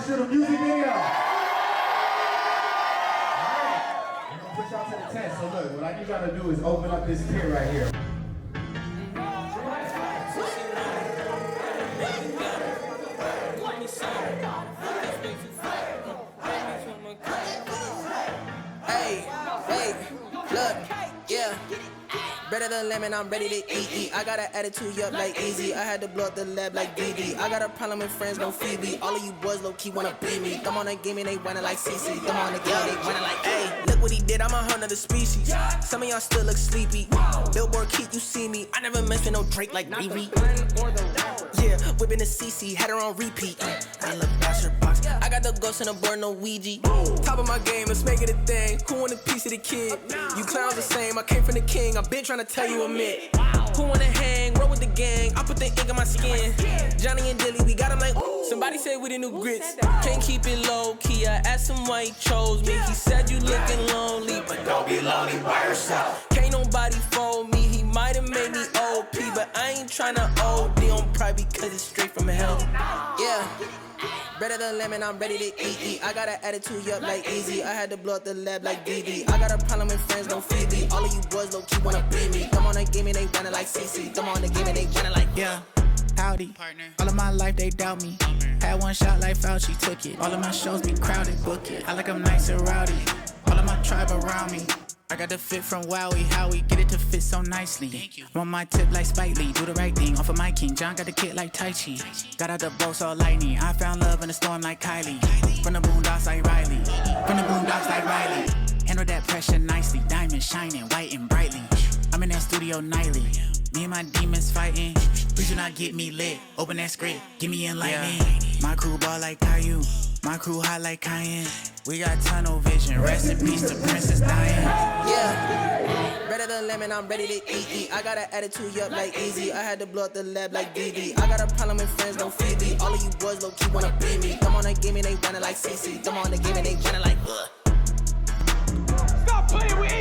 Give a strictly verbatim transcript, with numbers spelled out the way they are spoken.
reaction to the music video. Alright, we're gonna push y'all to the test. So look, what I need y'all to do is open up this pit right here. Hey, hey, look, yeah. Better than lemon, I'm ready to eat, eat. I got an attitude, yup, like easy. I had to blow up the lab like D D. I got a problem with friends, no Phoebe. All of you boys low-key wanna beat me. Them on the game and they running like C C. Them on the game, they running like, hey, look what he did, I'm a hundred of the species. Some of y'all still look sleepy. Billboard keep you see me. I never mention no Drake like Riri. Yeah, whipping the C C, had her on repeat. I look past her box. I got the ghost in the board, no Ouija. Top of my game, let's make it a thing. Who want a piece of the kid? You clowns the same, I came from the king. I've been trying to tell you a myth. Who wanna hang? Roll with the gang. I put the ink on my skin. Johnny and Dilly, we got him like, ooh. Somebody said we the new grits. Can't keep it low key. I asked him why he chose me. He said you looking lonely, but don't be lonely by yourself. Can't nobody fold me. He might have made me O P, but I ain't tryna O D on pride because it's straight from hell. Yeah. Better than lemon, I'm ready to eat, eat. I got an attitude, yup, like easy. I had to blow up the lab like D D. I got a problem with friends, no Phoebe. All of you boys low-key wanna beat me. Come on the game and they running like C C. Come on the game and they running like, yeah. Howdy, partner. All of my life they doubt me. Had one shot like Fauci, took it. All of my shows be crowded, book it. I like them nice and rowdy. All of my tribe around me. I got the fit from Wowie, Howie, get it to fit so nicely. Thank you. I'm on my tip like Spike Lee, do the right thing, off of my king. John got the kit like Tai Chi. Got out the boat so lightning. I found love in the storm like Kylie. From the boondocks like Riley. From the boondocks like Riley. Handle that pressure nicely. Diamond shining, white and brightly. I'm in that studio nightly. Me and my demons fighting. Please do not get me lit. Open that script, give me enlightening. Yeah. My crew ball like Caillou. My crew hot like Cayenne. We got tunnel vision. Rest in peace to Princess Diane. yeah. Better than lemon, I'm ready to eat, eat. I got an attitude, yup, like easy. I had to blow up the lab like D D. I got a problem with friends, no Phoebe. All of you boys low-key wanna beat me. Come on the game and they running like C C. Come on the game and they running like, ugh. Stop playing with